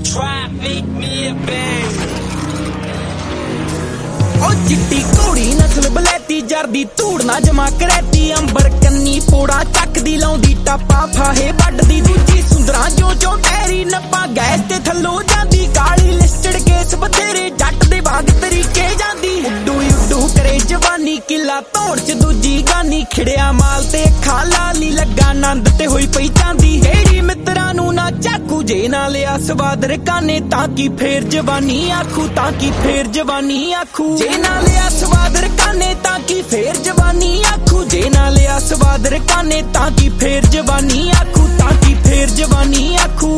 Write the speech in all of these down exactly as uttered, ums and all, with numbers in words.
trap, make me a bang. ओ चिट्टी घोड़ी नस्ल बलैती जरदी धूड़ ना जमा करैती अंबर कन्नी पोड़ा चकदी लाउंदी टापा फाहे वड्डदी दूजी सुंदरां जो जो टैरी नप्पा गैस ते थल्लों जांदी काली लिस्टड केस बथेरे जट दे बाग तरीके जांदी उड्डू उड्डू करे जवानी किला धौड़ च दूजी गानी खिड़िया माल ते अखां लाली लगा नंद ते होई पई चांदी जेड़ी मित्रां नूं ना चाकू जे ना लिया स्वाद रकाने ताकि फेर जवानी आखू ताकि फेर जवानी आखू जे ना लिया स्वाद रकाने ताकि फेर जवानी आखू जे ना लिया स्वाद रकाने ताकि फेर जवानी आखू ताकि फेर जवानी आखू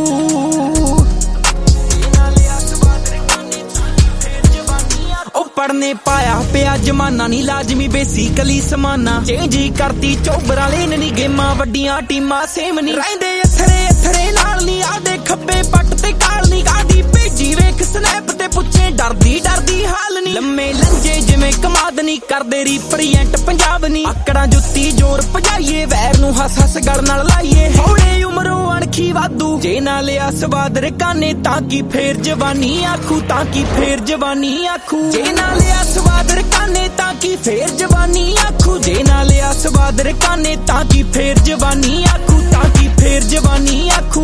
पढ़ने पाया पिया जमाना नी लाजमी बेसिकली समाना चेंज ही करती चौबरा लेन नी गेमां वड्डियां टीमां सेम नी रहिंदे अथरे अथरे नाल नी आदे खब्बे पट ते काल नी गाड़ी भेजी वेख स्नैप ते पुछे डरदी डरदी हाल नी लम्मे लंजे जिवें कमाद नी करदे रिप्रेजेंट पंजाब नी आकड़ा जुत्ती जोर भजाइए वैर नूं हस हस गल नाल लाइए हौले उमरों अणखी वाधू जे ना लिया स्वाद रकाने ताकि फेर जवानी आखू ताकि फेर जवानी आखू जे ना लिया स्वाद रकाने ताकि फेर जवानी आखू जे ना लिया स्वाद रकाने ताकि फेर जवानी आखू ताकि फेर जवानी आखू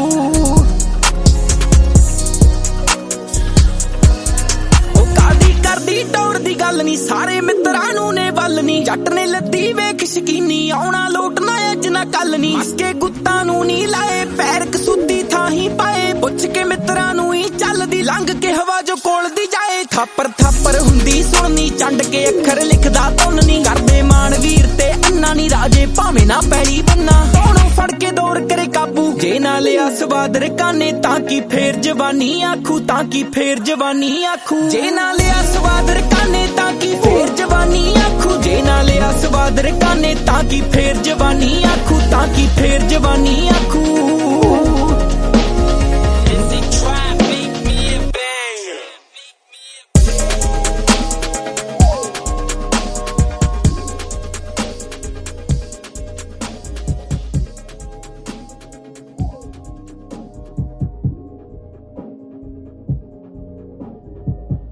करदी दौड़ दी गल नी सारे मित्रां नूं ने वल नी जट ने लद्दी वेख शकीनी आउणा लोटना अज ना कल नी मस्के गुत्तां नूं नी लाए पैर कसूदी थाही पाए पुछ के मित्रां नूं ही चलदी लंघ के हवा जो कोल दी जाए थापर थापर हुंदी सुणनी चंड के अखर लिखदा धुन नी करदे मान वीर ते अन्ना नी राजे भावें ना पैली बन्ना सोणों फड़ के दौड़ करे काबू जे ना लिया स्वाद रकाने ताकि फेर जवानी आखू ताकि फेर जवानी आखू जे ना लिया स्वाद रकाने ताकि फेर जवानी आखू जे ना लिया स्वाद रकाने ताकि फेर जवानी आखू ताकि फेर जवानी आखू।